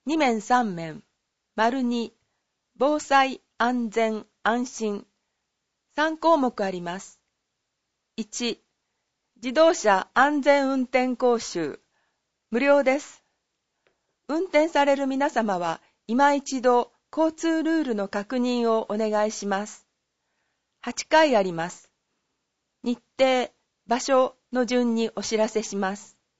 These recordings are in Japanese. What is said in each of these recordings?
2面3面、丸2、防災、安全、安心。3項目あります。1、自動車安全運転講習。無料です。運転される皆様は、今一度交通ルールの確認をお願いします。8回あります。日程、場所の順にお知らせします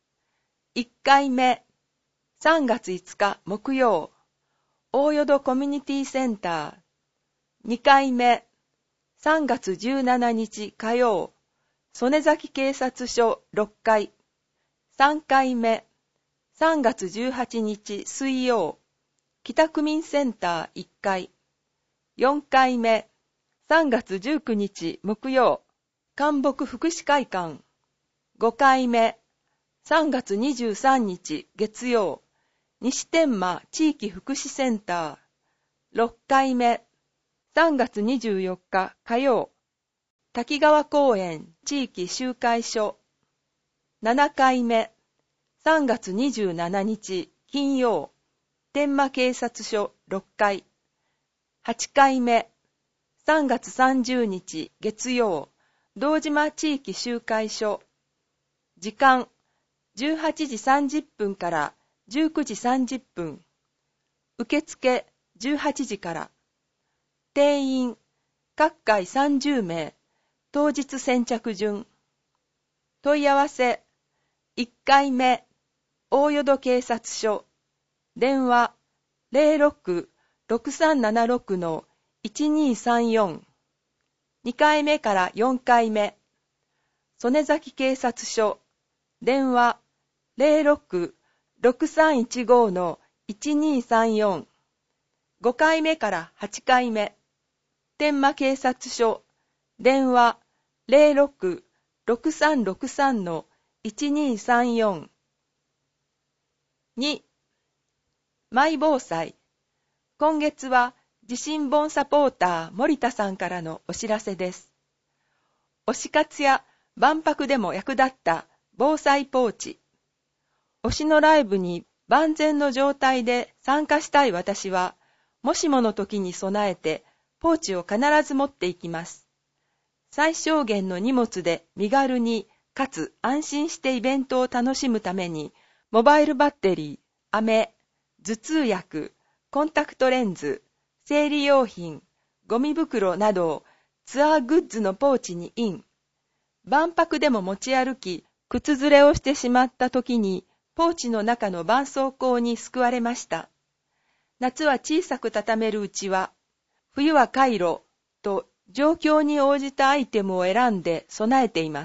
。1回目、3月5日木曜、大淀コミュニティセンター。2回目、3月17日火曜、曽根崎警察署6階。3回目、3月18日水曜、北区民センター1階。4回目、3月19日木曜、関北福祉会館。5回目、3月23日月曜、西天満地域福祉センター。6回目、3月24日火曜、滝川公園地域集会所。7回目、3月27日金曜、天満警察署6階。8回目、3月30日月曜、堂島地域集会所。時間、18時30分から19時30分。受付、18時から。定員、各回30名。当日先着順。問い合わせ、1回目、大淀警察署。電話、06-6376-1234。2回目から4回目。曽根崎警察署。電話、06-6315-1234。5回目から8回目。天満警察署。電話、06-6363-1234。2、マイ防災。今月は地震盆サポーター森田さんからのお知らせです。推し活や万博でも役立った防災ポーチ。推しのライブに万全の状態で参加したい私は、もしもの時に備えてポーチを必ず持っていきます。最小限の荷物で身軽にかつ安心してイベントを楽しむために、モバイルバッテリー、飴、頭痛薬、コンタクトレンズ、生理用品、ゴミ袋などをツアーグッズのポーチにイン。万博でも持ち歩き、靴ずれをしてしまった時に、ポーチの中の絆創膏に救われました。夏は小さく畳めるうちわ、冬はカイロと状況に応じたアイテムを選んで備えています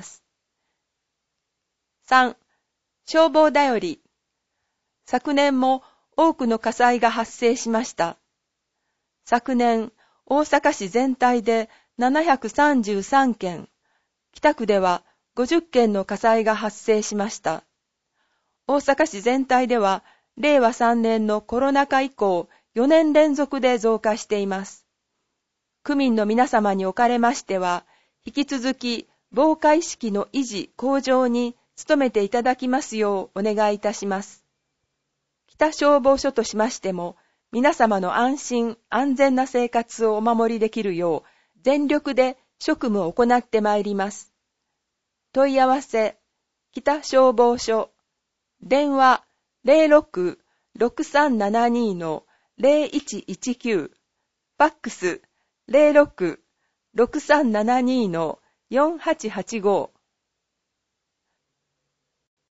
。3、消防だより。昨年も多くの火災が発生しました。昨年、大阪市全体で733件、北区では50件の火災が発生しました。大阪市全体では、令和3年のコロナ禍以降、4年連続で増加しています。区民の皆様におかれましては、引き続き防火意識の維持向上に努めていただきますようお願いいたします。北消防署としましても、皆様の安心安全な生活をお守りできるよう、全力で職務を行ってまいります。問い合わせ、北消防署、電話06-6372-0119、ファックス06-6372-4885